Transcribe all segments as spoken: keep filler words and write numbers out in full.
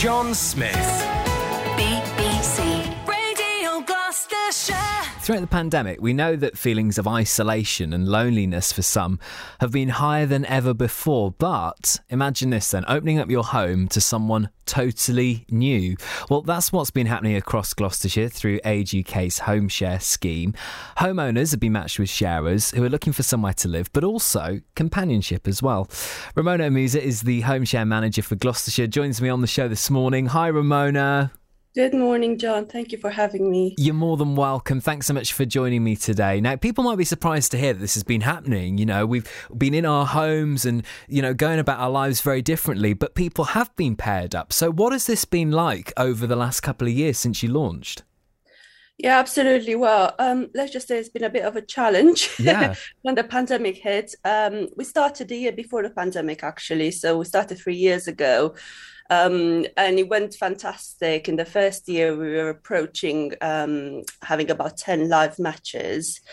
John Smith. B B C Radio Gloucestershire. Throughout the pandemic, we know that feelings of isolation and loneliness for some have been higher than ever before. But imagine this then, opening up your home to someone totally new. Well, that's what's been happening across Gloucestershire through Age U K's Home Share scheme. Homeowners have been matched with sharers who are looking for somewhere to live, but also companionship as well. Ramona Musa is the Home Share manager for Gloucestershire, joins me on the show this morning. Hi, Ramona. Good morning, John. Thank you for having me. You're more than welcome. Thanks so much for joining me today. Now, people might be surprised to hear that this has been happening. You know, we've been in our homes and, you know, going about our lives very differently, but people have been paired up. So what has this been like over the last couple of years since you launched? Yeah, absolutely. Well, um, let's just say it's been a bit of a challenge Yeah. when the pandemic hit. Um, we started the year before the pandemic, actually. So we started three years ago. Um, and it went fantastic. In the first year, we were approaching um, having about ten live matches.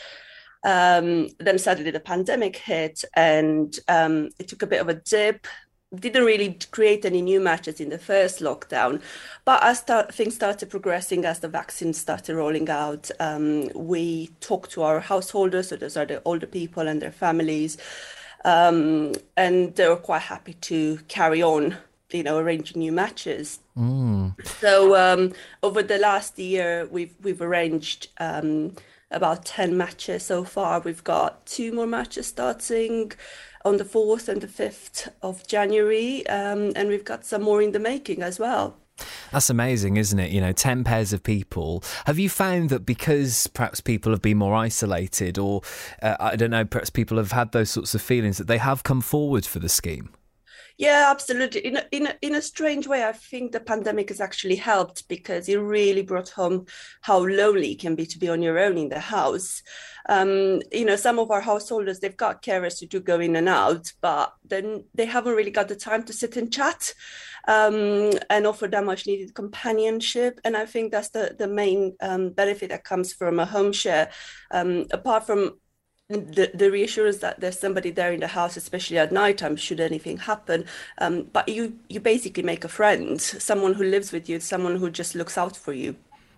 Um, then suddenly the pandemic hit and um, it took a bit of a dip. Didn't really create any new matches in the first lockdown. But as start, things started progressing, as the vaccines started rolling out, um, we talked to our householders, so those are the older people and their families, um, and they were quite happy to carry on, you know, arranging new matches. Mm. So um, over the last year, we've we've arranged um, about ten matches so far. We've got two more matches starting on the fourth and the fifth of January, um, and we've got some more in the making as well. That's amazing, isn't it? You know, ten pairs of people. Have you found that because perhaps people have been more isolated or, uh, I don't know, perhaps people have had those sorts of feelings that they have come forward for the scheme? Yeah, absolutely. In a, in a, in a strange way, I think the pandemic has actually helped because it really brought home how lonely it can be to be on your own in the house. Um, you know, some of our householders, they've got carers who do go in and out, but then they haven't really got the time to sit and chat um, and offer that much needed companionship. And I think that's the, the main um, benefit that comes from a home share, um, apart from The, the reassurance that there's somebody there in the house, especially at nighttime, should anything happen. Um, but you you basically make a friend, someone who lives with you, someone who just looks out for you.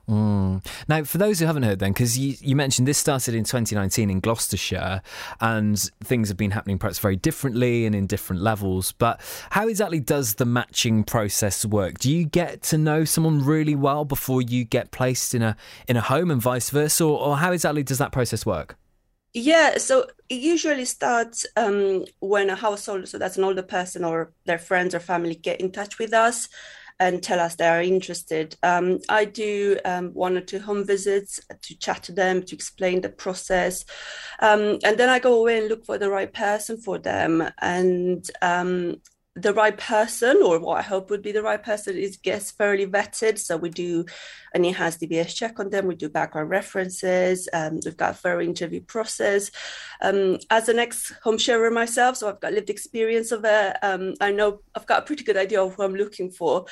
Mm. Now, for those who haven't heard then, because you, you mentioned this started in twenty nineteen in Gloucestershire and things have been happening perhaps very differently and in different levels, but how exactly does the matching process work? Do you get to know someone really well before you get placed in a in a home and vice versa, or, or how exactly does that process work? Yeah, so it usually starts um, when a household, so that's an older person or their friends or family, get in touch with us and tell us they are interested. Um, I do um, one or two home visits to chat to them, to explain the process. Um, and then I go away and look for the right person for them. And um, the right person, or what I hope would be the right person, is gets fairly vetted. So we do an enhanced D B S check on them. We do background references. Um, we've got a thorough interview process. Um, as an ex-home sharer myself, so I've got lived experience of it. Um, I know I've got a pretty good idea of who I'm looking for.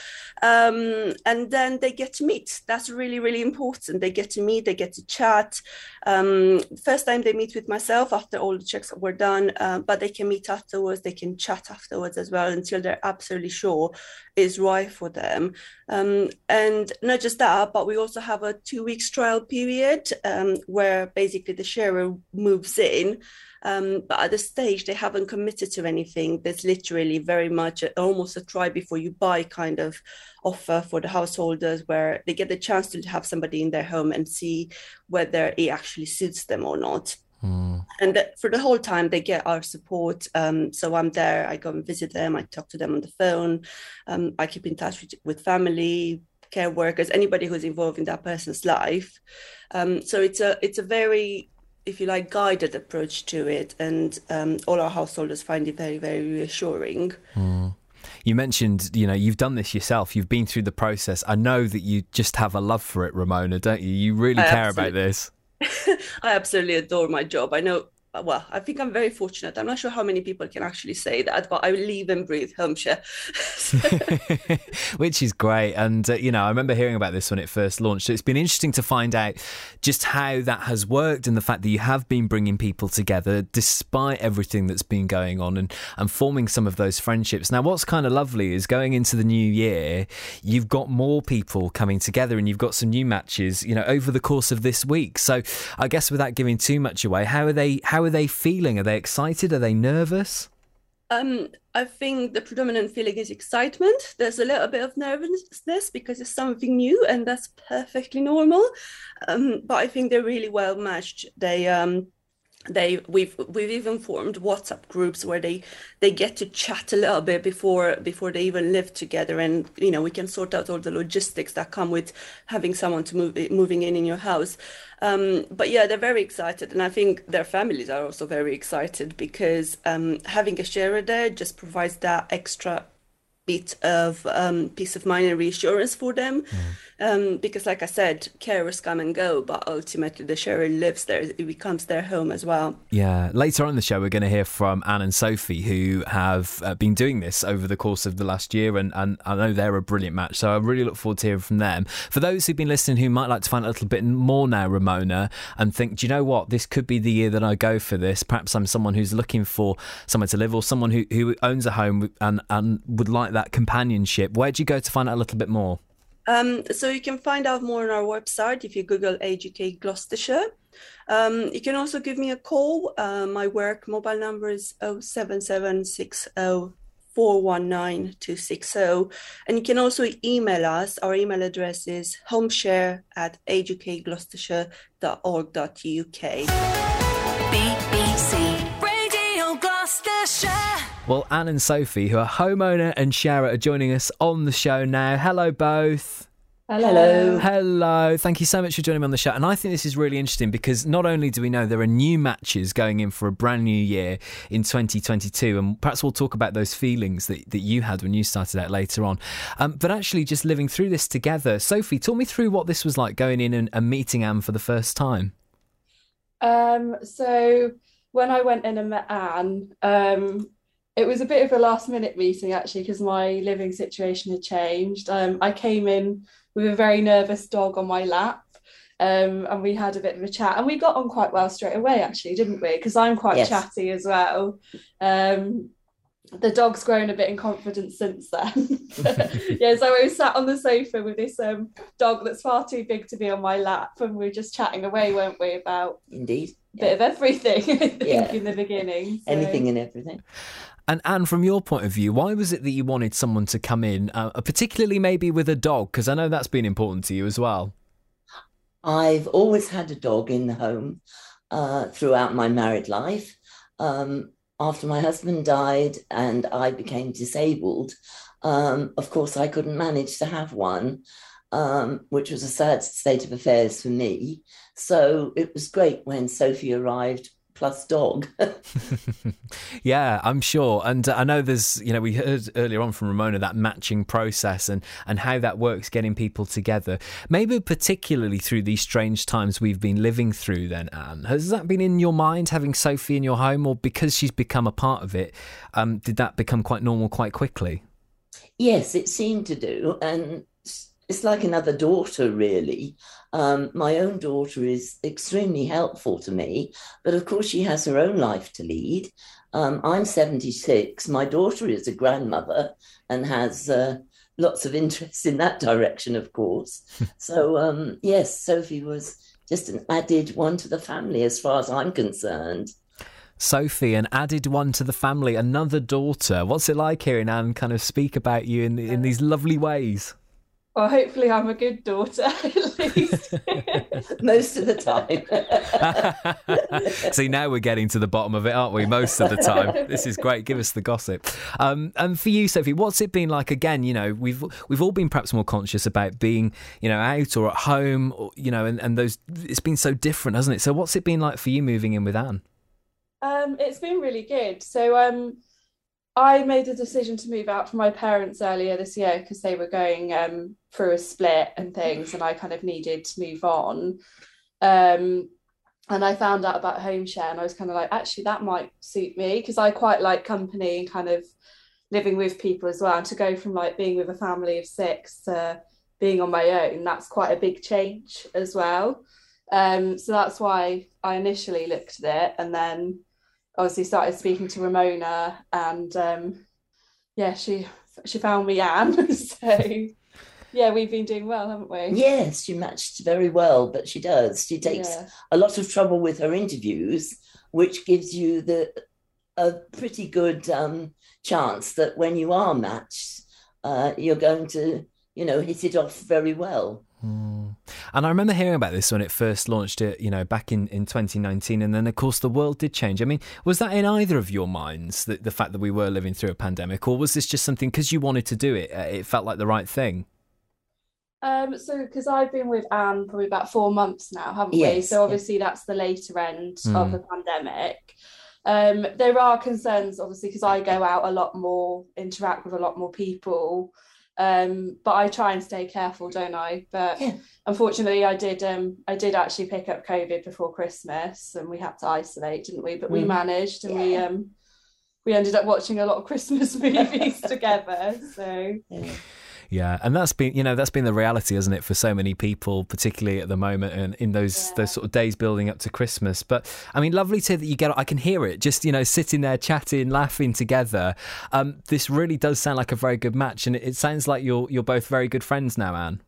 Um, and then they get to meet. That's really, really important. They get to meet, they get to chat. Um, first time they meet with myself after all the checks were done, uh, but they can meet afterwards, they can chat afterwards as well until they're absolutely sure is right for them. Um, and not just that, but we also have a two weeks trial period um, where basically the sharer moves in. Um, but at this stage, they haven't committed to anything. There's literally very much a, almost a try before you buy kind of offer for the householders where they get the chance to have somebody in their home and see whether it actually suits them or not. Mm. And that for the whole time, they get our support. Um, so I'm there, I go and visit them, I talk to them on the phone, um, I keep in touch with, with family, care workers, anybody who's involved in that person's life. Um, so it's a it's a very, if you like, guided approach to it. And um, all our householders find it very, very reassuring. Mm. You mentioned, you know, you've done this yourself. You've been through the process. I know that you just have a love for it, Ramona, don't you? You really I care absolutely- about this. I absolutely adore my job. I know well, I think I'm very fortunate. I'm not sure how many people can actually say that, but I live and breathe home share. Which is great. And, uh, you know, I remember hearing about this when it first launched. So it's been interesting to find out just how that has worked and the fact that you have been bringing people together despite everything that's been going on and, and forming some of those friendships. Now, what's kind of lovely is going into the new year, you've got more people coming together and you've got some new matches, you know, over the course of this week. So I guess without giving too much away, how are they, how are they feeling? Are they excited? Are they nervous? Um, I think the predominant feeling is excitement. There's a little bit of nervousness because it's something new, and that's perfectly normal. Um, but I think they're really well matched. They um, they we've we've even formed WhatsApp groups where they they get to chat a little bit before before they even live together, and you know we can sort out all the logistics that come with having someone to move moving in in your house. Um, but yeah, they're very excited, and I think their families are also very excited because um, having a sharer there just provides that extra bit of um, peace of mind and reassurance for them. Mm. Um, because like I said, carers come and go, but ultimately the sharer lives there. It becomes their home as well. Yeah. Later on in the show, we're going to hear from Anne and Sophie, who have uh, been doing this over the course of the last year, and, and I know they're a brilliant match, so I really look forward to hearing from them. For those who've been listening who might like to find out a little bit more now, Ramona, and think, do you know what, this could be the year that I go for this. Perhaps I'm someone who's looking for somewhere to live, or someone who, who owns a home and, and would like that companionship. Where do you go to find out a little bit more? Um, so you can find out more on our website if you Google Age U K Gloucestershire. Um, you can also give me a call. Uh, my work mobile number is oh seven seven six oh four one nine two six oh. And you can also email us. Our email address is homeshare at age u k gloucestershire dot org dot u k. B B C Radio Gloucestershire. Well, Anne and Sophie, who are homeowner and sharer, are joining us on the show now. Hello, both. Hello. Hello. Thank you so much for joining me on the show. And I think this is really interesting because not only do we know there are new matches going in for a brand new year in twenty twenty-two, and perhaps we'll talk about those feelings that, that you had when you started out later on, um, but actually just living through this together. Sophie, talk me through what this was like going in and, and meeting Anne for the first time. Um, so when I went in and met Anne, um, it was a bit of a last minute meeting actually because my living situation had changed. Um, I came in with a very nervous dog on my lap, um, and we had a bit of a chat, and we got on quite well straight away actually, didn't we? Because I'm quite yes. chatty as well. Um, the dog's grown a bit in confidence since then. Yeah, so I was sat on the sofa with this um, dog that's far too big to be on my lap, and we were just chatting away, weren't we, about Indeed. a bit yeah. of everything, I think, yeah. in the beginning. So. Anything and everything. And Anne, from your point of view, why was it that you wanted someone to come in, uh, particularly maybe with a dog? Because I know that's been important to you as well. I've always had a dog in the home uh, throughout my married life. Um, after my husband died and I became disabled, um, of course, I couldn't manage to have one, um, which was a sad state of affairs for me. So it was great when Sophie arrived, plus dog. Yeah, I'm sure. And uh, I know there's, you know, we heard earlier on from Ramona that matching process and, and how that works, getting people together. Maybe particularly through these strange times we've been living through then, Anne. Has that been in your mind, having Sophie in your home, or because she's become a part of it, um, did that become quite normal quite quickly? Yes, it seemed to do. And it's like another daughter, really. Um, my own daughter is extremely helpful to me, but of course she has her own life to lead. Um, I'm seventy-six. My daughter is a grandmother and has uh, lots of interest in that direction, of course. So, um, yes, Sophie was just an added one to the family as far as I'm concerned. Sophie, an added one to the family, another daughter. What's it like hearing Anne kind of speak about you in, in these lovely ways? Well, hopefully I'm a good daughter, at least. Most of the time. See, now we're getting to the bottom of it, aren't we? Most of the time. This is great. Give us the gossip. Um, and for you, Sophie, what's it been like? Again, you know, we've we've all been perhaps more conscious about being, you know, out or at home, or, you know, and, and those. It's been so different, hasn't it? So what's it been like for you moving in with Anne? Um, it's been really good. So um, I made a decision to move out from my parents earlier this year because they were going um, through a split and things, and I kind of needed to move on. Um, and I found out about home share, and I was kind of like, actually, that might suit me because I quite like company and kind of living with people as well. And to go from like being with a family of six to being on my own, that's quite a big change as well. Um, so that's why I initially looked at it, and then obviously started speaking to Ramona, and um, yeah, she she found me Anne. So yeah, we've been doing well, haven't we? Yes, she matched very well, but she does. She takes Yeah. a lot of trouble with her interviews, which gives you the a pretty good um, chance that when you are matched, uh, you're going to, you know, hit it off very well. Mm. And I remember hearing about this when it first launched, it, you know, back in, in twenty nineteen. And then, of course, the world did change. I mean, was that in either of your minds, the, the fact that we were living through a pandemic? Or was this just something, because you wanted to do it, uh, it felt like the right thing? Um, so because I've been with Anne probably about four months now, haven't we? Yes, So obviously that's the later end Mm. of the pandemic. Um, there are concerns, obviously, because I go out a lot more, interact with a lot more people. Um, but I try and stay careful, don't I? But Yeah. unfortunately, I did. Um, I did actually pick up COVID before Christmas, and we had to isolate, didn't we? But we Mm. managed, and we Yeah. um, we ended up watching a lot of Christmas movies together. So Yeah. Yeah, and that's been, you know, that's been the reality, hasn't it, for so many people, particularly at the moment and in those Yeah. those sort of days building up to Christmas. But I mean, lovely to hear that you get. I can hear it, just, you know, sitting there chatting, laughing together. Um, this really does sound like a very good match, and it, it sounds like you're you're both very good friends now, Anne.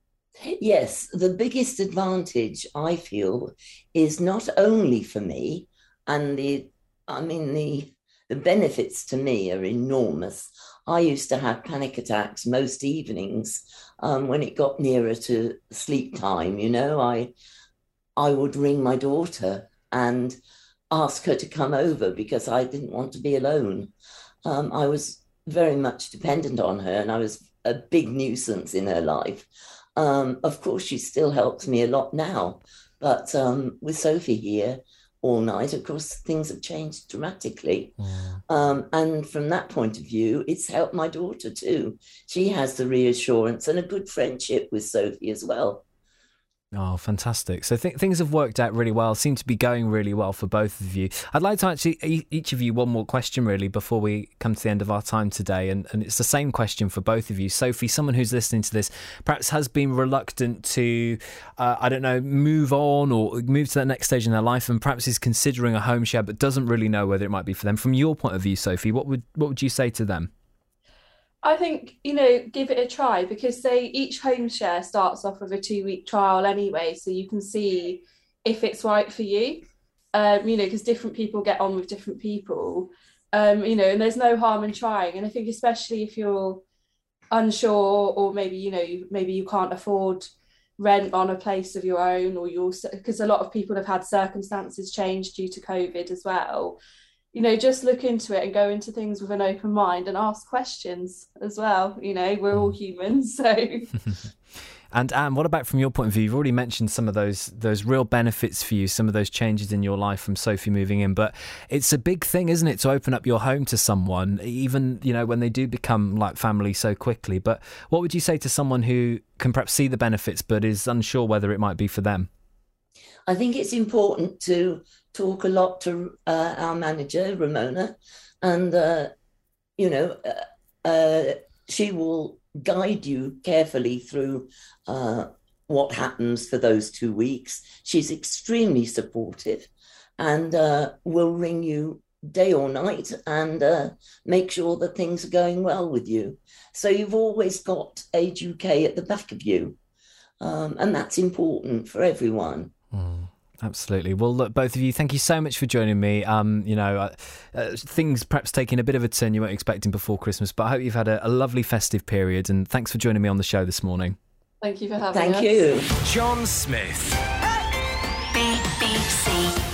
Yes, the biggest advantage I feel is not only for me, and the, I mean, the the benefits to me are enormous. I used to have panic attacks most evenings um, when it got nearer to sleep time. You know, I I would ring my daughter and ask her to come over because I didn't want to be alone. Um, I was very much dependent on her, and I was a big nuisance in her life. Um, of course, she still helps me a lot now, but um, with Sophie here all night, of course, things have changed dramatically. Um, and from that point of view, it's helped my daughter too. She has the reassurance and a good friendship with Sophie as well. Oh, fantastic. So th- things have worked out really well, seem to be going really well for both of you. I'd like to actually, e- each of you, one more question really before we come to the end of our time today. And, and it's the same question for both of you. Sophie, someone who's listening to this perhaps has been reluctant to, uh, I don't know, move on or move to that next stage in their life, and perhaps is considering a home share but doesn't really know whether it might be for them. From your point of view, Sophie, what would what would you say to them? I think, you know, give it a try, because say each home share starts off with a two week trial anyway, so you can see if it's right for you. Um, you know, because different people get on with different people. Um, you know, and there's no harm in trying. And I think especially if you're unsure, or maybe, you know, you, maybe you can't afford rent on a place of your own, or you're, because a lot of people have had circumstances change due to COVID as well. You know, just look into it and go into things with an open mind and ask questions as well. You know, we're all humans, so. And Anne, what about from your point of view? You've already mentioned some of those those real benefits for you, some of those changes in your life from Sophie moving in, but it's a big thing, isn't it, to open up your home to someone, even, you know, when they do become like family so quickly. But what would you say to someone who can perhaps see the benefits but is unsure whether it might be for them? I think it's important to talk a lot to uh, our manager, Ramona, and, uh, you know, uh, uh, she will guide you carefully through uh, what happens for those two weeks. She's extremely supportive and uh, will ring you day or night and uh, make sure that things are going well with you. So you've always got Age U K at the back of you, um, and that's important for everyone. Mm. Absolutely. Well, look, both of you, thank you so much for joining me. Um, you know, uh, uh, things perhaps taking a bit of a turn you weren't expecting before Christmas, but I hope you've had a, a lovely festive period, and thanks for joining me on the show this morning. Thank you for having Thank us. you. John Smith. B B C.